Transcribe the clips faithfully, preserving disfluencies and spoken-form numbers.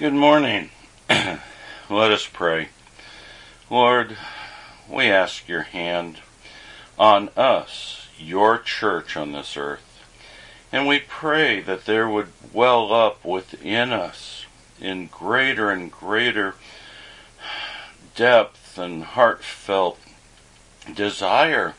Good morning. Let us pray. Lord, we ask your hand on us, your church on this earth, and we pray that there would well up within us in greater and greater depth and heartfelt desire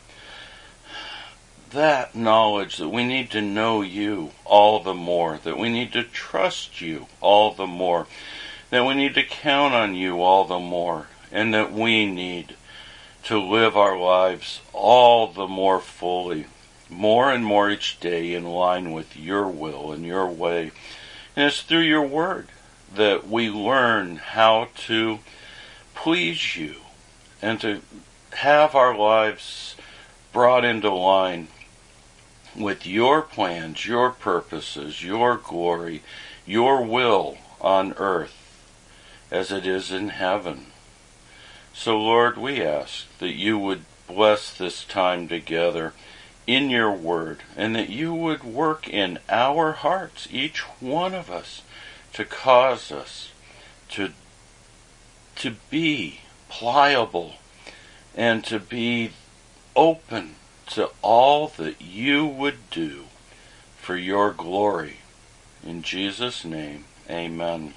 that knowledge that we need to know you all the more, that we need to trust you all the more, that we need to count on you all the more, and that we need to live our lives all the more fully, more and more each day in line with your will and your way. And it's through your word that we learn how to please you and to have our lives brought into line with your plans, your purposes, your glory, your will on earth as it is in heaven. So, Lord, we ask that you would bless this time together in your word, and that you would work in our hearts, each one of us, to cause us to, to be pliable and to be open to all that you would do for your glory. In Jesus' name, amen.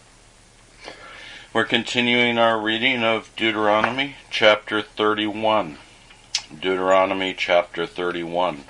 We're continuing our reading of Deuteronomy chapter thirty-one. Deuteronomy chapter thirty-one.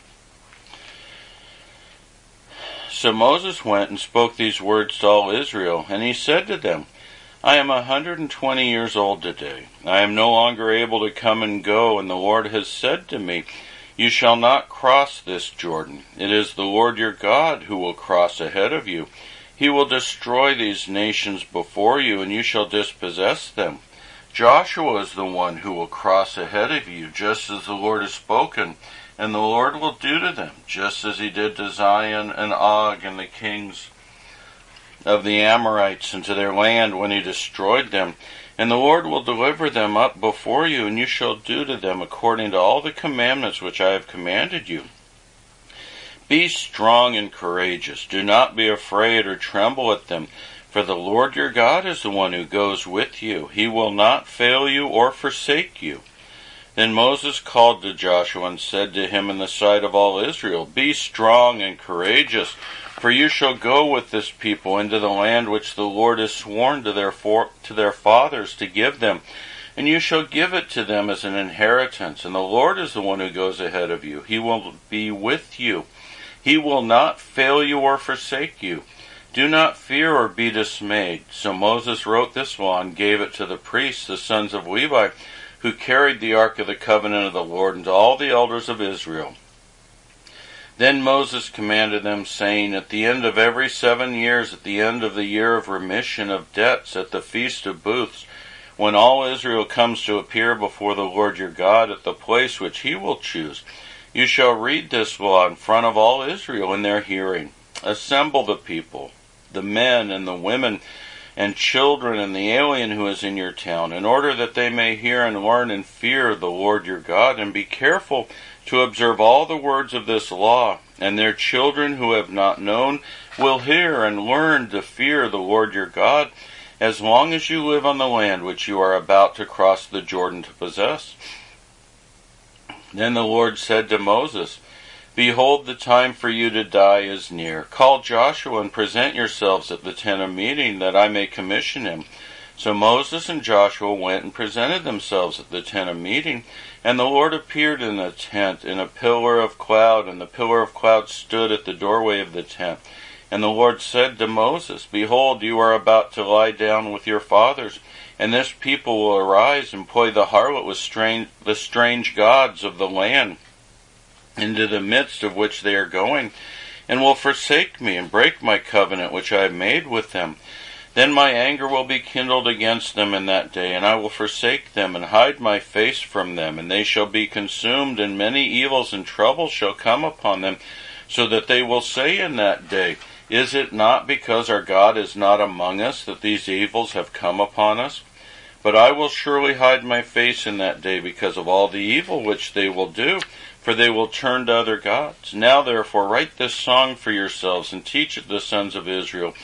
So Moses went and spoke these words to all Israel, and he said to them, I am a hundred and twenty years old today. I am no longer able to come and go, and the Lord has said to me, You shall not cross this Jordan. It is the Lord your God who will cross ahead of you. He will destroy these nations before you, and you shall dispossess them. Joshua is the one who will cross ahead of you, just as the Lord has spoken, and the Lord will do to them, just as he did to Zion and Og and the kings of the Amorites and to their land when he destroyed them. And the Lord will deliver them up before you, and you shall do to them according to all the commandments which I have commanded you. Be strong and courageous. Do not be afraid or tremble at them, for the Lord your God is the one who goes with you. He will not fail you or forsake you. Then Moses called to Joshua and said to him in the sight of all Israel, Be strong and courageous, for you shall go with this people into the land which the Lord has sworn to their for, to their fathers to give them, and you shall give it to them as an inheritance. And the Lord is the one who goes ahead of you. He will be with you. He will not fail you or forsake you. Do not fear or be dismayed. So Moses wrote this law and gave it to the priests, the sons of Levi, who carried the ark of the covenant of the Lord, and to all the elders of Israel. Then Moses commanded them, saying, At the end of every seven years, at the end of the year of remission of debts, at the feast of booths, when all Israel comes to appear before the Lord your God at the place which he will choose, you shall read this law in front of all Israel in their hearing. Assemble the people, the men and the women and children and the alien who is in your town, in order that they may hear and learn and fear the Lord your God, and be careful to observe all the words of this law. And their children who have not known will hear and learn to fear the Lord your God, as long as you live on the land which you are about to cross the Jordan to possess. Then the Lord said to Moses, Behold, the time for you to die is near. Call Joshua and present yourselves at the tent of meeting, that I may commission him. So Moses and Joshua went and presented themselves at the tent of meeting, and the Lord appeared in the tent in a pillar of cloud, and the pillar of cloud stood at the doorway of the tent. And the Lord said to Moses, Behold, you are about to lie down with your fathers, and this people will arise and play the harlot with strange, the strange gods of the land, into the midst of which they are going, and will forsake me and break my covenant which I have made with them. Then my anger will be kindled against them in that day, and I will forsake them and hide my face from them, and they shall be consumed, and many evils and troubles shall come upon them, so that they will say in that day, Is it not because our God is not among us that these evils have come upon us? But I will surely hide my face in that day because of all the evil which they will do, for they will turn to other gods. Now therefore write this song for yourselves, and teach it the sons of Israel,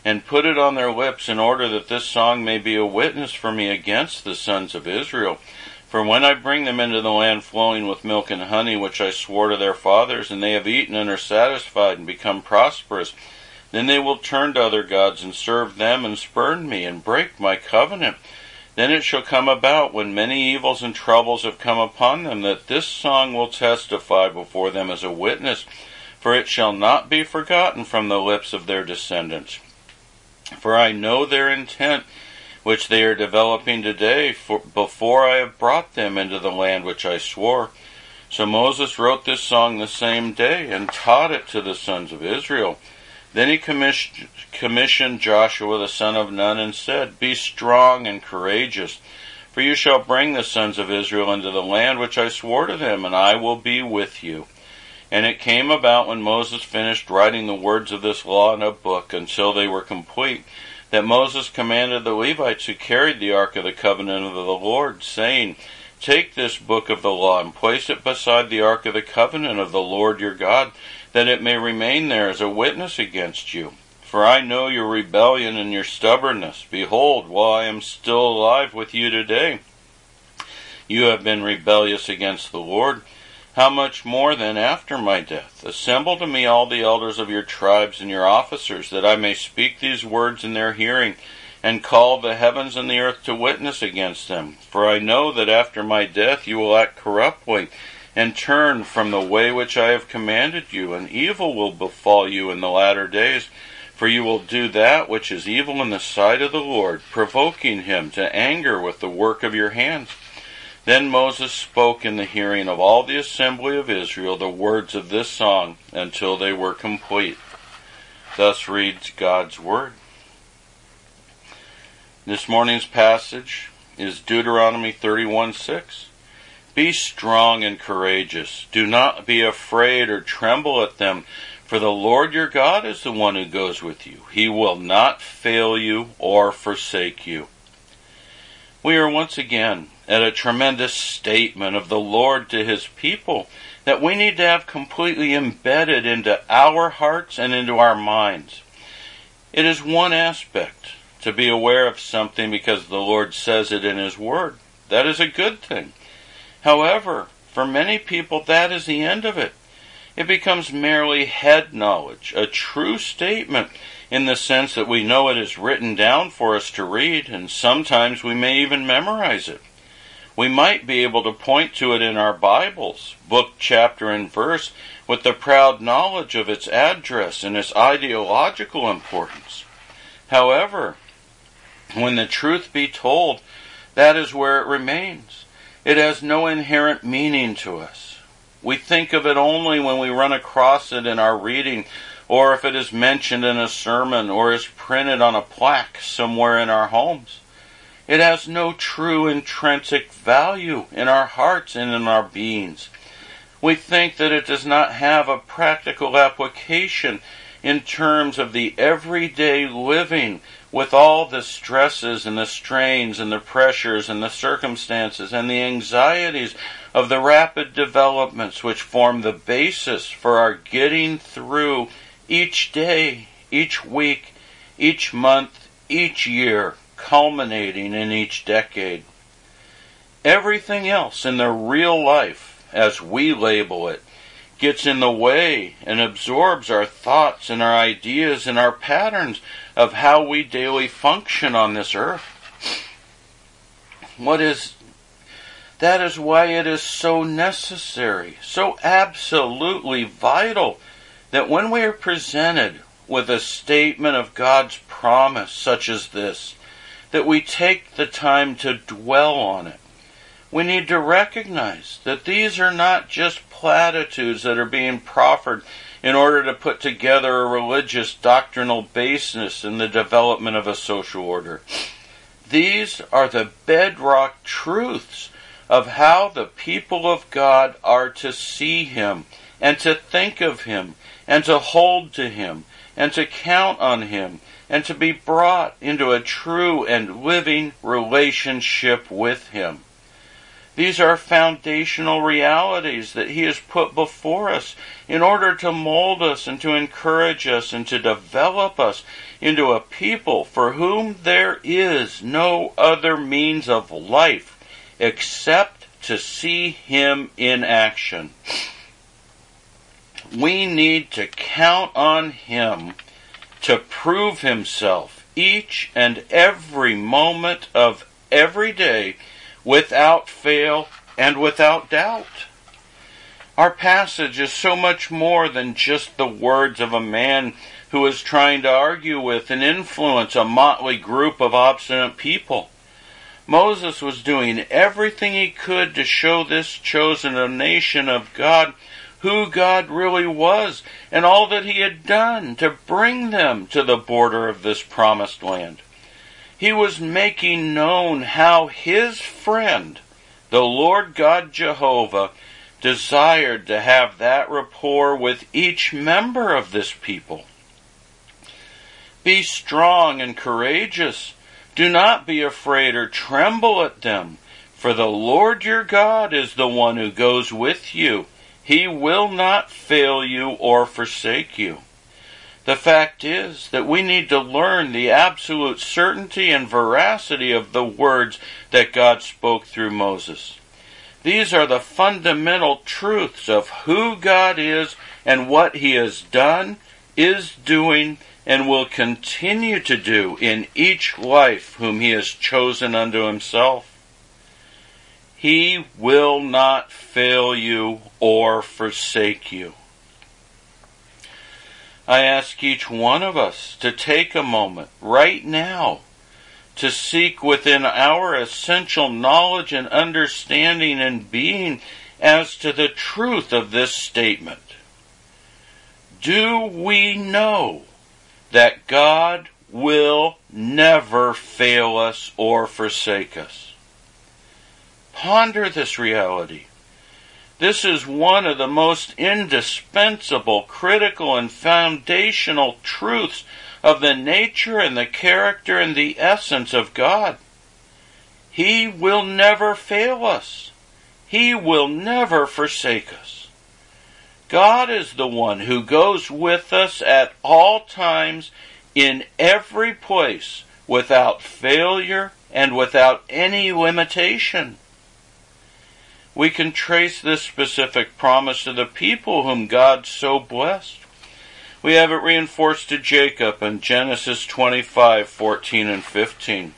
and put it on their lips, in order that this song may be a witness for me against the sons of Israel. For when I bring them into the land flowing with milk and honey, which I swore to their fathers, and they have eaten and are satisfied and become prosperous, then they will turn to other gods and serve them and spurn me and break my covenant. Then it shall come about, when many evils and troubles have come upon them, that this song will testify before them as a witness, for it shall not be forgotten from the lips of their descendants. For I know their intent, which they are developing today, for before I have brought them into the land which I swore. So Moses wrote this song the same day, and taught it to the sons of Israel. Then he commissioned Joshua the son of Nun, and said, Be strong and courageous, for you shall bring the sons of Israel into the land which I swore to them, and I will be with you. And it came about, when Moses finished writing the words of this law in a book, until they were complete, that Moses commanded the Levites who carried the ark of the covenant of the Lord, saying, Take this book of the law, and place it beside the ark of the covenant of the Lord your God, that it may remain there as a witness against you. For I know your rebellion and your stubbornness. Behold, while I am still alive with you today, you have been rebellious against the Lord. How much more then after my death? Assemble to me all the elders of your tribes and your officers, that I may speak these words in their hearing, and call the heavens and the earth to witness against them. For I know that after my death you will act corruptly, and turn from the way which I have commanded you, and evil will befall you in the latter days. For you will do that which is evil in the sight of the Lord, provoking him to anger with the work of your hands. Then Moses spoke in the hearing of all the assembly of Israel the words of this song, until they were complete. Thus reads God's Word. This morning's passage is Deuteronomy thirty-one six. Be strong and courageous. Do not be afraid or tremble at them, for the Lord your God is the one who goes with you. He will not fail you or forsake you. We are once again at a tremendous statement of the Lord to his people that we need to have completely embedded into our hearts and into our minds. It is one aspect to be aware of something because the Lord says it in his word. That is a good thing. However, for many people, that is the end of it. It becomes merely head knowledge, a true statement in the sense that we know it is written down for us to read, and sometimes we may even memorize it. We might be able to point to it in our Bibles, book, chapter, and verse, with the proud knowledge of its address and its ideological importance. However, when the truth be told, that is where it remains. It has no inherent meaning to us. We think of it only when we run across it in our reading, or if it is mentioned in a sermon, or is printed on a plaque somewhere in our homes. It has no true intrinsic value in our hearts and in our beings. We think that it does not have a practical application in terms of the everyday living with all the stresses and the strains and the pressures and the circumstances and the anxieties of the rapid developments which form the basis for our getting through each day, each week, each month, each year, culminating in each decade. Everything else in the real life, as we label it, gets in the way and absorbs our thoughts and our ideas and our patterns of how we daily function on this earth. What is that is why it is so necessary, so absolutely vital, that when we are presented with a statement of God's promise such as this, that we take the time to dwell on it. We need to recognize that these are not just platitudes that are being proffered in order to put together a religious doctrinal basis in the development of a social order. These are the bedrock truths of how the people of God are to see Him, and to think of Him, and to hold to Him, and to count on Him, and to be brought into a true and living relationship with Him. These are foundational realities that He has put before us in order to mold us and to encourage us and to develop us into a people for whom there is no other means of life except to see Him in action. We need to count on Him to prove Himself each and every moment of every day without fail and without doubt. Our passage is so much more than just the words of a man who is trying to argue with and influence a motley group of obstinate people. Moses was doing everything he could to show this chosen nation of God who God really was and all that He had done to bring them to the border of this promised land. He was making known how His friend, the Lord God Jehovah, desired to have that rapport with each member of this people. Be strong and courageous. Do not be afraid or tremble at them, for the Lord your God is the one who goes with you. He will not fail you or forsake you. The fact is that we need to learn the absolute certainty and veracity of the words that God spoke through Moses. These are the fundamental truths of who God is and what He has done, is doing, and will continue to do in each life whom He has chosen unto Himself. He will not fail you or forsake you. I ask each one of us to take a moment right now to seek within our essential knowledge and understanding and being as to the truth of this statement. Do we know that God will never fail us or forsake us? Ponder this reality. This is one of the most indispensable, critical, and foundational truths of the nature and the character and the essence of God. He will never fail us. He will never forsake us. God is the one who goes with us at all times in every place without failure and without any limitation. We can trace this specific promise to the people whom God so blessed. We have it reinforced to Jacob in Genesis twenty-five, fourteen and fifteen.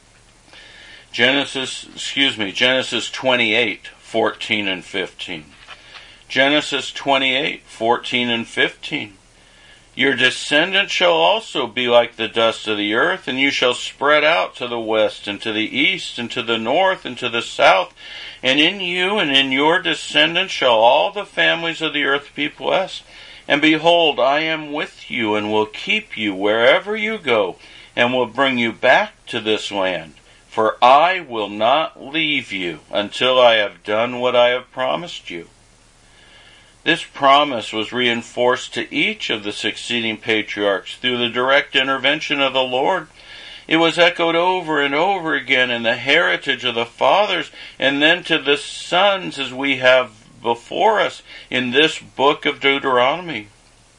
Genesis, excuse me, Genesis twenty-eight, fourteen and fifteen. Genesis twenty-eight, fourteen and fifteen. Your descendants shall also be like the dust of the earth, and you shall spread out to the west and to the east and to the north and to the south. And in you and in your descendants shall all the families of the earth be blessed. And behold, I am with you and will keep you wherever you go, and will bring you back to this land. For I will not leave you until I have done what I have promised you. This promise was reinforced to each of the succeeding patriarchs through the direct intervention of the Lord. It was echoed over and over again in the heritage of the fathers, and then to the sons as we have before us in this book of Deuteronomy.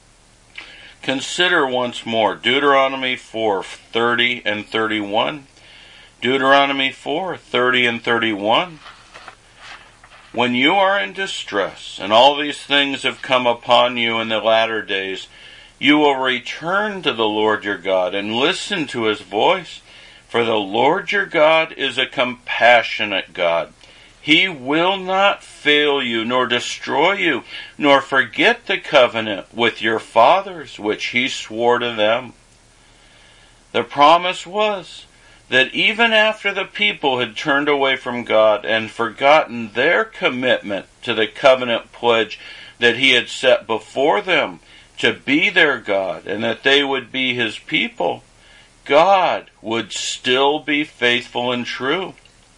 Consider once more Deuteronomy four, thirty and thirty-one. Deuteronomy four, thirty and thirty-one. When you are in distress, and all these things have come upon you in the latter days, you will return to the Lord your God and listen to His voice. For the Lord your God is a compassionate God. He will not fail you, nor destroy you, nor forget the covenant with your fathers, which He swore to them. The promise was that even after the people had turned away from God and forgotten their commitment to the covenant pledge that He had set before them to be their God and that they would be His people, God would still be faithful and true.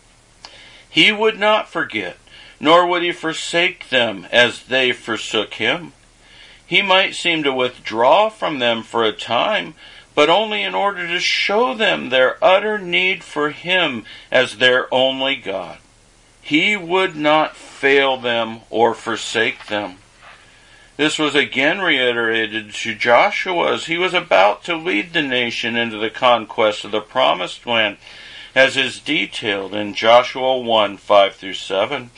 He would not forget, nor would He forsake them as they forsook Him. He might seem to withdraw from them for a time, but only in order to show them their utter need for Him as their only God. he would not fail them or forsake them. This was again reiterated to Joshua as he was about to lead the nation into the conquest of the Promised Land, as is detailed in Joshua one, five through seven.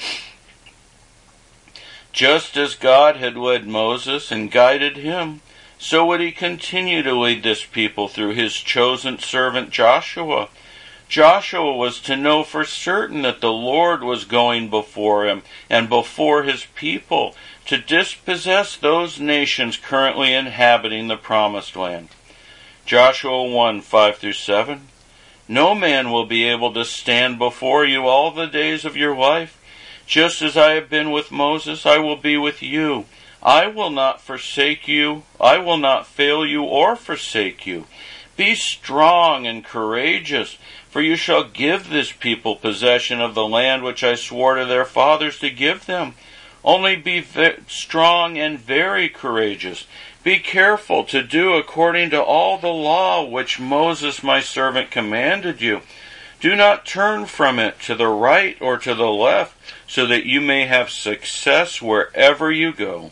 Just as God had led Moses and guided him, so would he continue to lead this people through his chosen servant Joshua. Joshua was to know for certain that the Lord was going before him and before his people to dispossess those nations currently inhabiting the Promised Land. Joshua one, five through seven. No man will be able to stand before you all the days of your life. Just as I have been with Moses, I will be with you. I will not forsake you. I will not fail you or forsake you. Be strong and courageous, for you shall give this people possession of the land which I swore to their fathers to give them. Only be ve- strong and very courageous. Be careful to do according to all the law which Moses my servant commanded you. Do not turn from it to the right or to the left, so that you may have success wherever you go.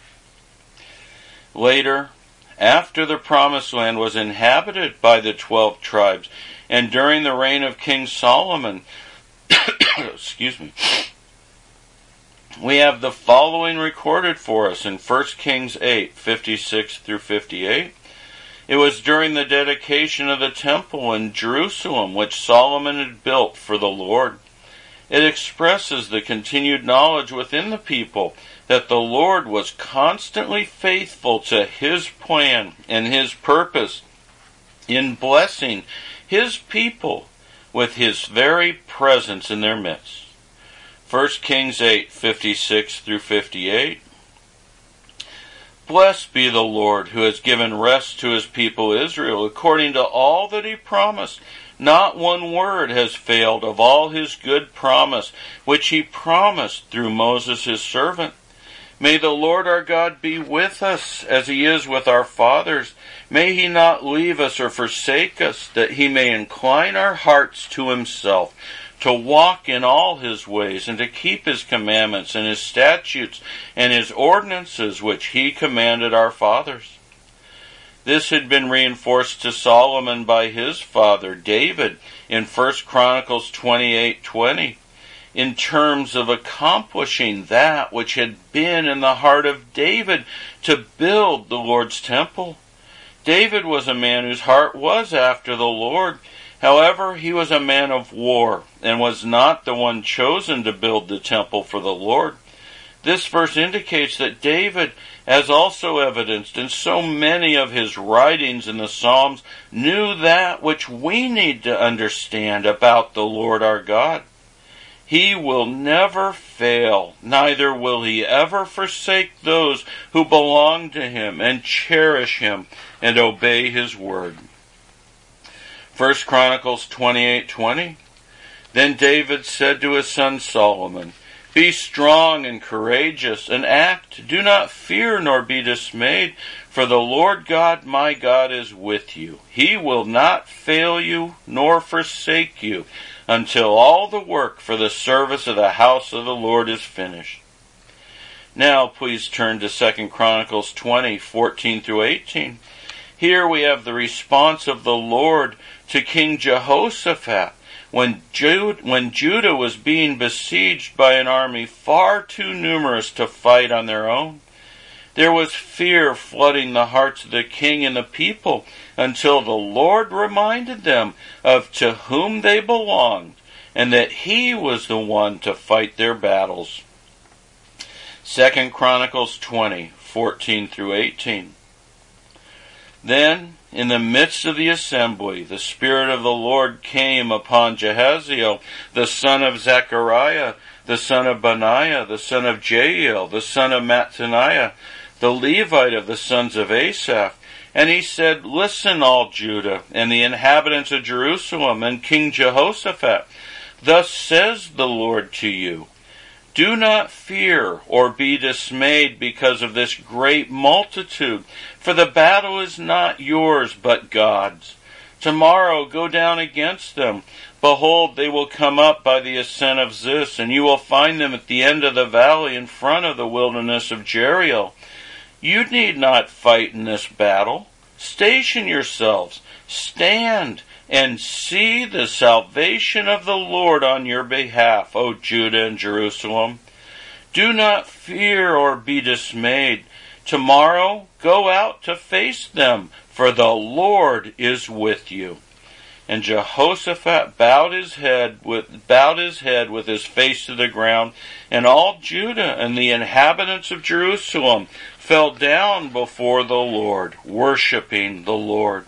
Later, after the Promised Land was inhabited by the twelve tribes, and during the reign of King Solomon, excuse me, we have the following recorded for us in First Kings eight, fifty-six through fifty-eight. It was during the dedication of the temple in Jerusalem, which Solomon had built for the Lord. It expresses the continued knowledge within the people that the Lord was constantly faithful to his plan and his purpose in blessing his people with his very presence in their midst. First Kings eight, fifty-six through fifty-eight. Blessed be the Lord, who has given rest to his people Israel, according to all that he promised. Not one word has failed of all his good promise, which he promised through Moses his servant. May the Lord our God be with us, as he is with our fathers. May he not leave us or forsake us, that he may incline our hearts to himself, to walk in all his ways, and to keep his commandments and his statutes and his ordinances which he commanded our fathers. This had been reinforced to Solomon by his father David in First Chronicles twenty-eight twenty, in terms of accomplishing that which had been in the heart of David to build the Lord's temple. David was a man whose heart was after the Lord. However, he was a man of war and was not the one chosen to build the temple for the Lord. This verse indicates that David, as also evidenced in so many of his writings in the Psalms, knew that which we need to understand about the Lord our God. He will never fail, neither will he ever forsake those who belong to him and cherish him and obey his word. First Chronicles twenty-eight twenty. Then David said to his son Solomon, Be strong and courageous, and act. Do not fear nor be dismayed, for the Lord God my God is with you. He will not fail you nor forsake you until all the work for the service of the house of the Lord is finished. Now please turn to Second Chronicles twenty, fourteen through eighteen. Here we have the response of the Lord to King Jehoshaphat when Jude, when Judah was being besieged by an army far too numerous to fight on their own. There was fear flooding the hearts of the king and the people until the Lord reminded them of to whom they belonged and that he was the one to fight their battles. Second Chronicles twenty, fourteen through eighteen. Then, in the midst of the assembly, the Spirit of the Lord came upon Jehaziel, the son of Zechariah, the son of Benaiah, the son of Jael, the son of Mattaniah, the Levite of the sons of Asaph. And he said, Listen, all Judah, and the inhabitants of Jerusalem, and King Jehoshaphat. Thus says the Lord to you, Do not fear or be dismayed because of this great multitude, for the battle is not yours but God's. Tomorrow go down against them. Behold, they will come up by the ascent of Ziz, and you will find them at the end of the valley in front of the wilderness of Jeriel. You need not fight in this battle. Station yourselves, stand, and see the salvation of the Lord on your behalf, O Judah and Jerusalem. Do not fear or be dismayed. Tomorrow go out to face them, for the Lord is with you. And Jehoshaphat bowed his head with bowed his head with his face to the ground, and all Judah and the inhabitants of Jerusalem fell down before the Lord, worshiping the Lord.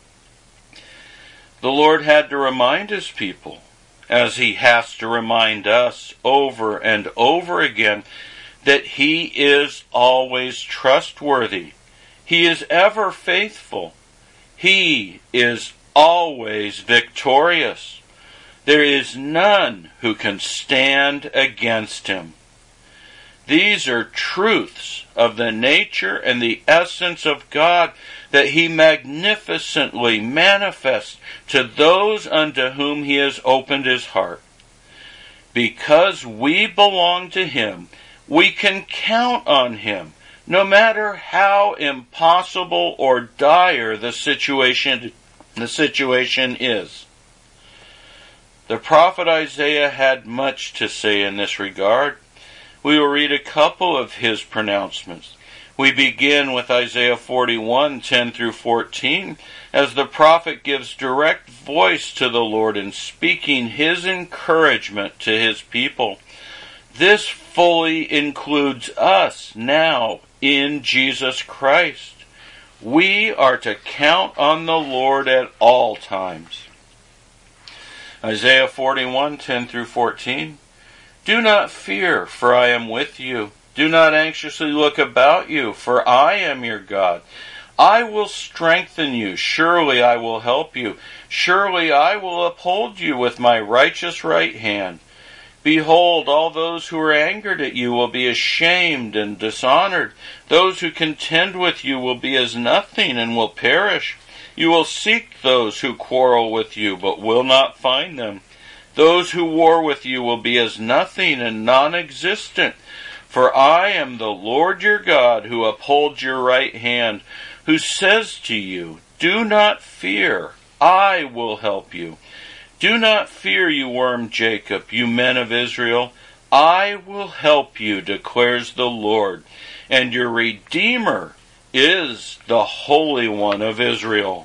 The Lord had to remind his people, as he has to remind us over and over again, that he is always trustworthy. He is ever faithful. He is always victorious. There is none who can stand against him. These are truths of the nature and the essence of God that he magnificently manifests to those unto whom he has opened his heart. Because we belong to him, we can count on him, no matter how impossible or dire the situation, the situation is. The prophet Isaiah had much to say in this regard. We will read a couple of his pronouncements. We begin with Isaiah forty-one, ten through fourteen, as the prophet gives direct voice to the Lord in speaking his encouragement to his people. This fully includes us now in Jesus Christ. We are to count on the Lord at all times. Isaiah forty-one, ten through fourteen. Do not fear, for I am with you. Do not anxiously look about you, for I am your God. I will strengthen you. Surely I will help you. Surely I will uphold you with my righteous right hand. Behold, all those who are angered at you will be ashamed and dishonored. Those who contend with you will be as nothing and will perish. You will seek those who quarrel with you, but will not find them. Those who war with you will be as nothing and non-existent. For I am the Lord your God, who upholds your right hand, who says to you, do not fear, I will help you. Do not fear, you worm Jacob, you men of Israel. I will help you, declares the Lord, and your Redeemer is the Holy One of Israel.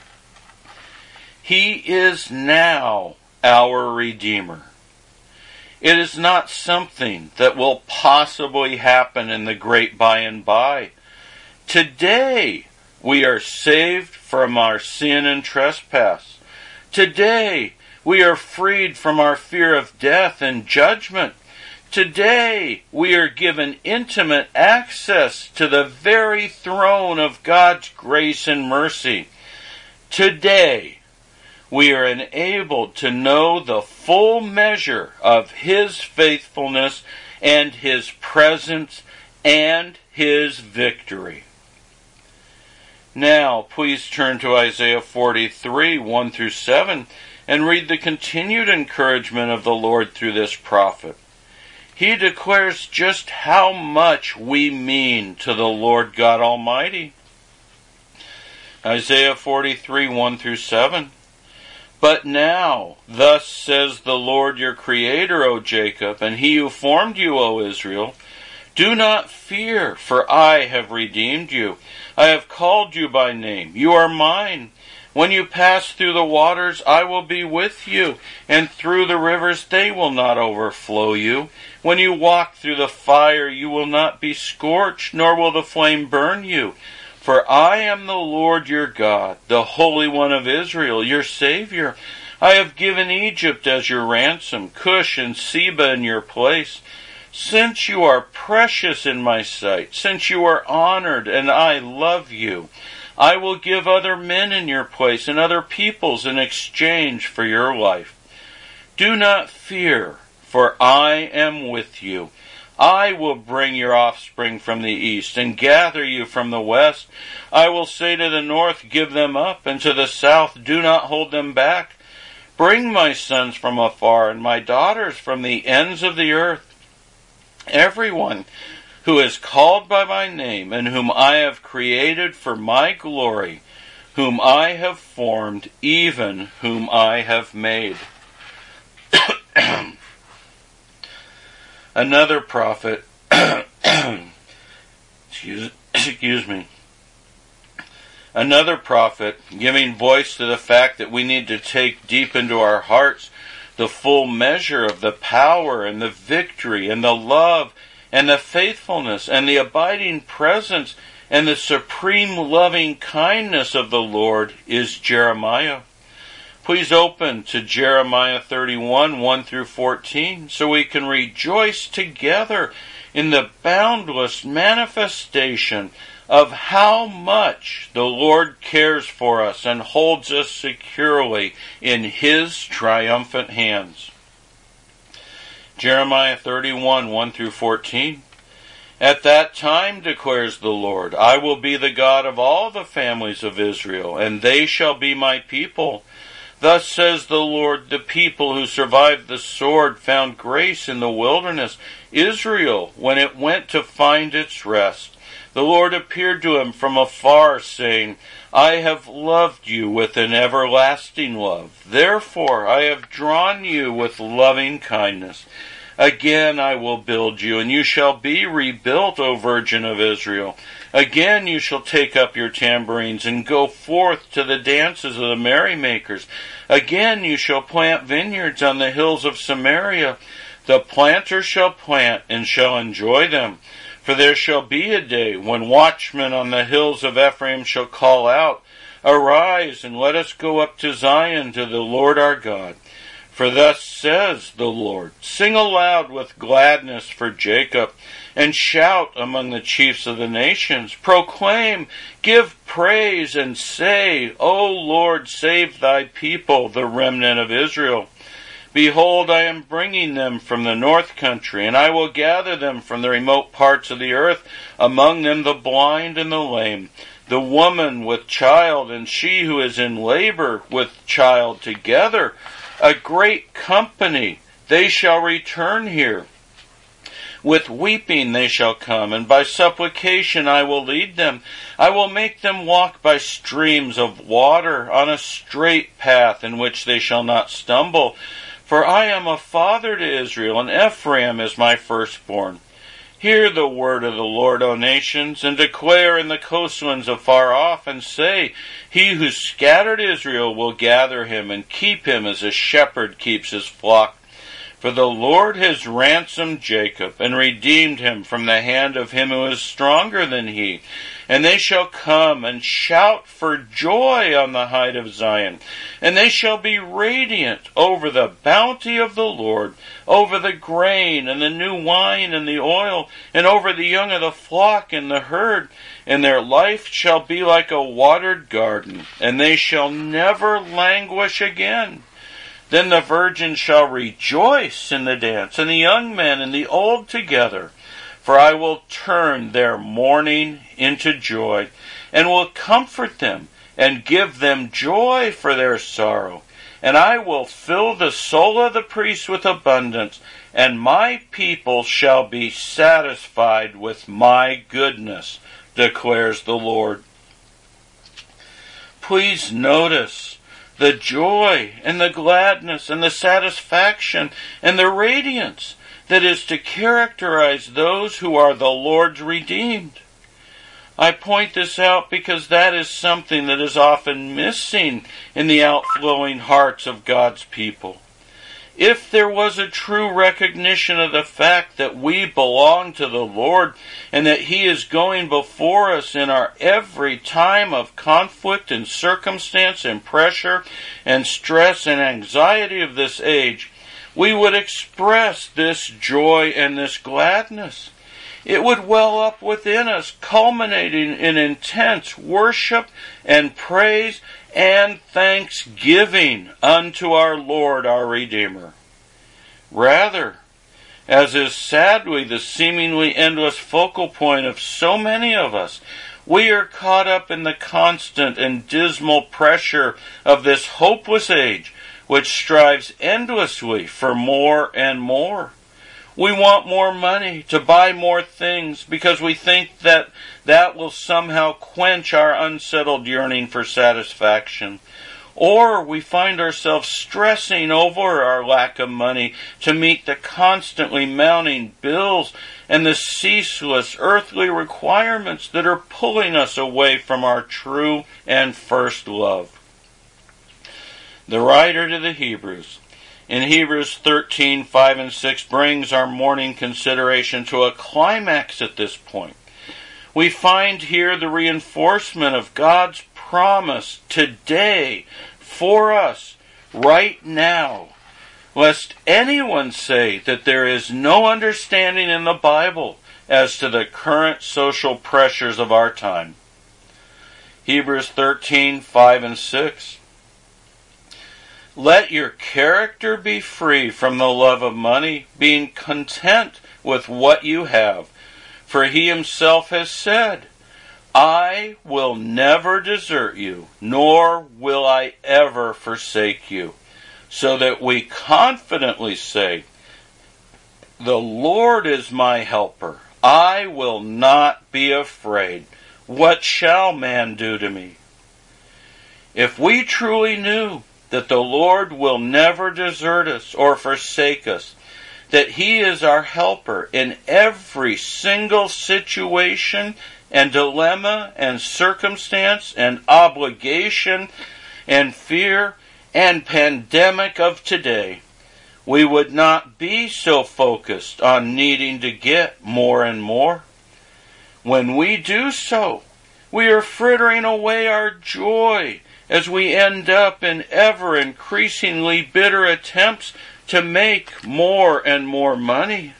He is now our Redeemer. It is not something that will possibly happen in the great by and by. Today, we are saved from our sin and trespass. Today, we are freed from our fear of death and judgment. Today, we are given intimate access to the very throne of God's grace and mercy. Today, we are enabled to know the full measure of his faithfulness and his presence and his victory. Now, please turn to Isaiah forty-three, one through seven, and read the continued encouragement of the Lord through this prophet. He declares just how much we mean to the Lord God Almighty. Isaiah forty-three, one through seven. But now, thus says the Lord your Creator, O Jacob, and he who formed you, O Israel, do not fear, for I have redeemed you. I have called you by name. You are mine. When you pass through the waters, I will be with you, and through the rivers, they will not overflow you. When you walk through the fire, you will not be scorched, nor will the flame burn you. For I am the Lord your God, the Holy One of Israel, your Savior. I have given Egypt as your ransom, Cush and Seba in your place. Since you are precious in my sight, since you are honored and I love you, I will give other men in your place and other peoples in exchange for your life. Do not fear, for I am with you. I will bring your offspring from the east, and gather you from the west. I will say to the north, give them up, and to the south, do not hold them back. Bring my sons from afar, and my daughters from the ends of the earth. Everyone who is called by my name, and whom I have created for my glory, whom I have formed, even whom I have made. Another prophet, excuse, excuse me, another prophet giving voice to the fact that we need to take deep into our hearts the full measure of the power and the victory and the love and the faithfulness and the abiding presence and the supreme loving kindness of the Lord is Jeremiah. Please open to Jeremiah thirty-one, one through fourteen, so we can rejoice together in the boundless manifestation of how much the Lord cares for us and holds us securely in His triumphant hands. Jeremiah thirty-one, one through fourteen. At that time, declares the Lord, I will be the God of all the families of Israel, and they shall be my people. Thus says the Lord, the people who survived the sword found grace in the wilderness, Israel, when it went to find its rest. The Lord appeared to him from afar, saying, I have loved you with an everlasting love. Therefore I have drawn you with loving kindness. Again I will build you, and you shall be rebuilt, O Virgin of Israel. Again you shall take up your tambourines and go forth to the dances of the merrymakers. Again you shall plant vineyards on the hills of Samaria. The planter shall plant and shall enjoy them. For there shall be a day when watchmen on the hills of Ephraim shall call out, Arise, and let us go up to Zion, to the Lord our God. For thus says the Lord, Sing aloud with gladness for Jacob, and shout among the chiefs of the nations. Proclaim, give praise, and say, O Lord, save thy people, the remnant of Israel. Behold, I am bringing them from the north country, and I will gather them from the remote parts of the earth, among them the blind and the lame, the woman with child, and she who is in labor with child together. A great company, they shall return here. With weeping they shall come, and by supplication I will lead them. I will make them walk by streams of water on a straight path in which they shall not stumble. For I am a father to Israel, and Ephraim is my firstborn. Hear the word of the Lord, O nations, and declare in the coastlands afar off, and say, He who scattered Israel will gather him, and keep him as a shepherd keeps his flock. For the Lord has ransomed Jacob, and redeemed him from the hand of him who is stronger than he. And they shall come and shout for joy on the height of Zion. And they shall be radiant over the bounty of the Lord, over the grain and the new wine and the oil, and over the young of the flock and the herd. And their life shall be like a watered garden, and they shall never languish again. Then the virgin shall rejoice in the dance, and the young men and the old together. For I will turn their mourning into joy, and will comfort them, and give them joy for their sorrow. And I will fill the soul of the priest with abundance, and my people shall be satisfied with my goodness, declares the Lord. Please notice the joy and the gladness and the satisfaction and the radiance that is to characterize those who are the Lord's redeemed. I point this out because that is something that is often missing in the outflowing hearts of God's people. If there was a true recognition of the fact that we belong to the Lord and that He is going before us in our every time of conflict and circumstance and pressure and stress and anxiety of this age, we would express this joy and this gladness. It would well up within us, culminating in intense worship and praise and thanksgiving unto our Lord, our Redeemer. Rather, as is sadly the seemingly endless focal point of so many of us. We are caught up in the constant and dismal pressure of this hopeless age, which strives endlessly for more and more. We want more money to buy more things because we think that that will somehow quench our unsettled yearning for satisfaction. Or we find ourselves stressing over our lack of money to meet the constantly mounting bills and the ceaseless earthly requirements that are pulling us away from our true and first love. The writer to the Hebrews, in Hebrews thirteen, five and six, brings our morning consideration to a climax at this point. We find here the reinforcement of God's promise today for us, right now, lest anyone say that there is no understanding in the Bible as to the current social pressures of our time. Hebrews thirteen, five and six. Let your character be free from the love of money, being content with what you have. For he himself has said, I will never desert you, nor will I ever forsake you. So that we confidently say, the Lord is my helper. I will not be afraid. What shall man do to me? If we truly knew that the Lord will never desert us or forsake us, that he is our helper in every single situation and dilemma and circumstance and obligation and fear and pandemic of today, we would not be so focused on needing to get more and more. When we do so, we are frittering away our joy as we end up in ever increasingly bitter attempts to make more and more money.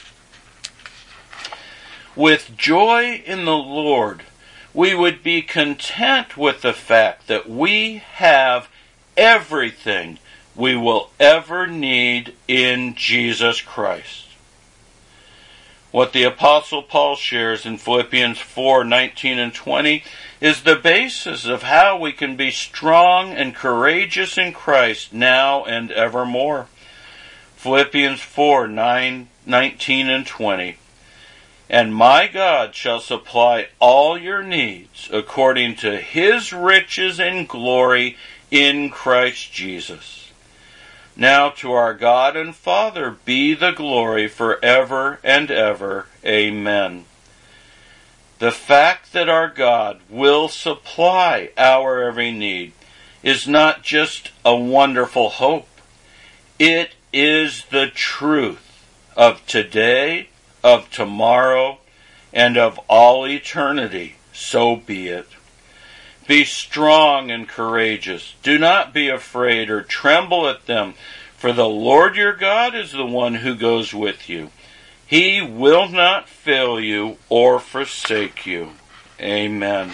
With joy in the Lord, we would be content with the fact that we have everything we will ever need in Jesus Christ. What the Apostle Paul shares in Philippians four, nineteen and twenty is the basis of how we can be strong and courageous in Christ now and evermore. Philippians four, nine, nineteen and twenty. And my God shall supply all your needs according to his riches and glory in Christ Jesus. Now to our God and Father be the glory forever and ever. Amen. The fact that our God will supply our every need is not just a wonderful hope. It is the truth of today, of tomorrow, and of all eternity. So be it. Be strong and courageous. Do not be afraid or tremble at them, for the Lord your God is the one who goes with you. He will not fail you or forsake you. Amen.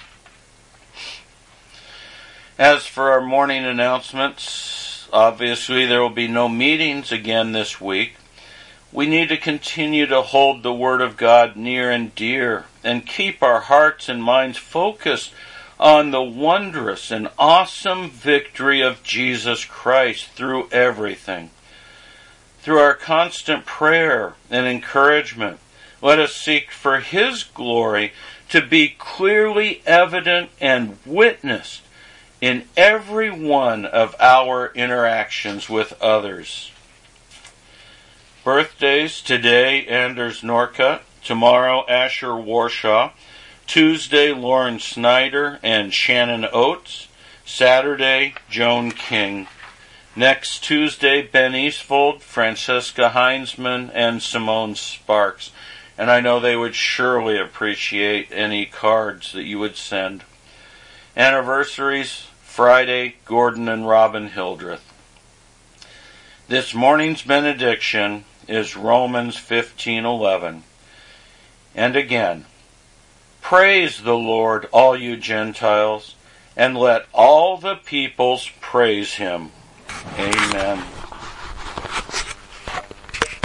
As for our morning announcements, obviously there will be no meetings again this week. We need to continue to hold the Word of God near and dear and keep our hearts and minds focused on the wondrous and awesome victory of Jesus Christ through everything. Through our constant prayer and encouragement, let us seek for his glory to be clearly evident and witnessed in every one of our interactions with others. Birthdays today, Anders Norcutt. Tomorrow, Asher Warshaw. Tuesday, Lauren Snyder and Shannon Oates. Saturday, Joan King. Next Tuesday, Ben Eastfold, Francesca Heinzman, and Simone Sparks. And I know they would surely appreciate any cards that you would send. Anniversaries, Friday, Gordon and Robin Hildreth. This morning's benediction is Romans fifteen eleven. And again, praise the Lord, all you Gentiles, and let all the peoples praise him. Amen.